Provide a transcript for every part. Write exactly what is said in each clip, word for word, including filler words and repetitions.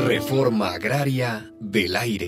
Reforma agraria del aire.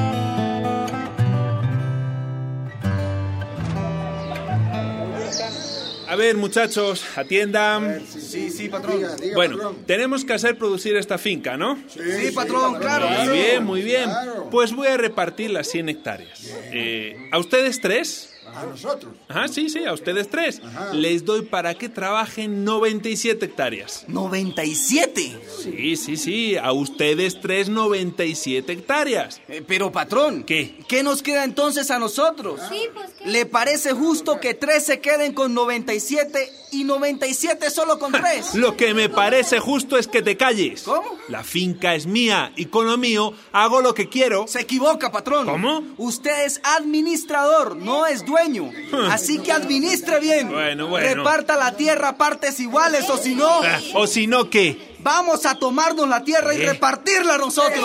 A ver, muchachos, atiendan. Sí, sí, patrón. Diga, diga, bueno, patrón. tenemos que hacer producir esta finca, ¿no? Sí, sí patrón, sí, claro. Muy bien, muy bien. Claro. Pues voy a repartir las cien hectáreas. Eh, ¿A ustedes tres? A nosotros. Ajá, sí, sí, a ustedes tres. Ajá. Les doy para que trabajen noventa y siete hectáreas. ¿noventa y siete? Sí, sí, sí, a ustedes tres noventa y siete hectáreas. Eh, pero, patrón. ¿Qué? ¿Qué nos queda entonces a nosotros? Sí, pues, ¿qué? ¿Le parece justo que tres se queden con noventa y siete y noventa y siete solo con tres? Lo que me parece justo es que te calles. ¿Cómo? La finca es mía y con lo mío hago lo que quiero. Se equivoca, patrón. ¿Cómo? Usted es administrador, no es dueño. Así que administre bien. Bueno, bueno. Reparta la tierra a partes iguales, o si no... Ah, ¿O si no qué? Vamos a tomarnos la tierra y ¿Eh? repartirla nosotros.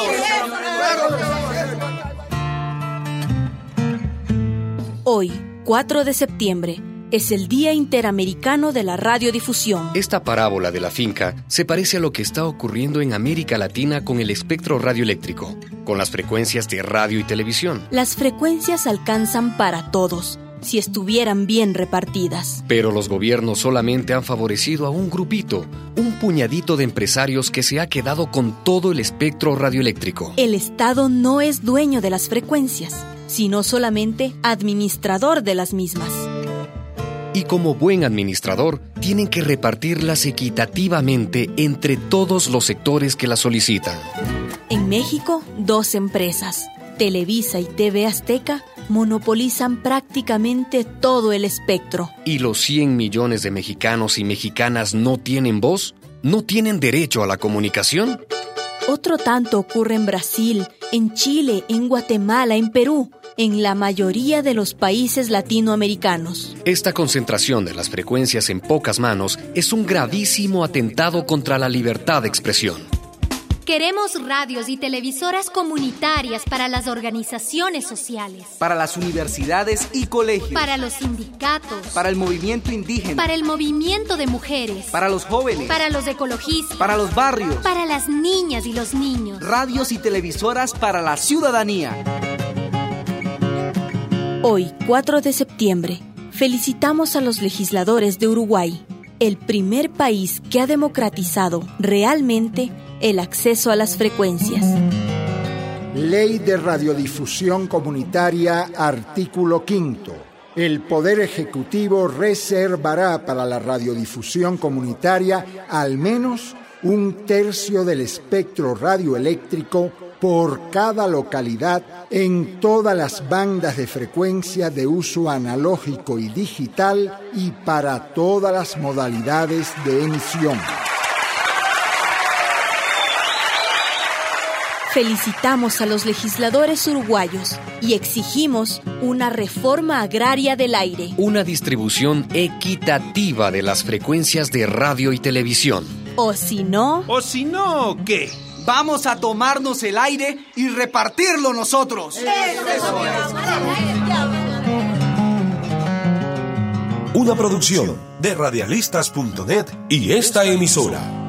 Hoy, cuatro de septiembre, es el Día Interamericano de la Radiodifusión. Esta parábola de la finca se parece a lo que está ocurriendo en América Latina con el espectro radioeléctrico, con las frecuencias de radio y televisión. Las frecuencias alcanzan para todos, si estuvieran bien repartidas. Pero los gobiernos solamente han favorecido a un grupito, un puñadito de empresarios que se ha quedado con todo el espectro radioeléctrico. El Estado no es dueño de las frecuencias, sino solamente administrador de las mismas. Y como buen administrador, tienen que repartirlas equitativamente entre todos los sectores que las solicitan. En México, dos empresas, Televisa y T V Azteca, monopolizan prácticamente todo el espectro. ¿Y los cien millones de mexicanos y mexicanas no tienen voz? ¿No tienen derecho a la comunicación? Otro tanto ocurre en Brasil, en Chile, en Guatemala, en Perú, en la mayoría de los países latinoamericanos. Esta concentración de las frecuencias en pocas manos es un gravísimo atentado contra la libertad de expresión. Queremos radios y televisoras comunitarias para las organizaciones sociales, para las universidades y colegios, para los sindicatos, para el movimiento indígena, para el movimiento de mujeres, para los jóvenes, para los ecologistas, para los barrios, para las niñas y los niños. Radios y televisoras para la ciudadanía. Hoy, cuatro de septiembre, felicitamos a los legisladores de Uruguay, el primer país que ha democratizado realmente el acceso a las frecuencias. Ley de Radiodifusión Comunitaria, artículo quinto. El Poder Ejecutivo reservará para la radiodifusión comunitaria al menos un tercio del espectro radioeléctrico por cada localidad en todas las bandas de frecuencia de uso analógico y digital y para todas las modalidades de emisión. Felicitamos a los legisladores uruguayos y exigimos una reforma agraria del aire. Una distribución equitativa de las frecuencias de radio y televisión. O si no... ¿O si no qué? Vamos a tomarnos el aire y repartirlo nosotros. Eso, eso es. Una producción de radialistas punto net y esta emisora.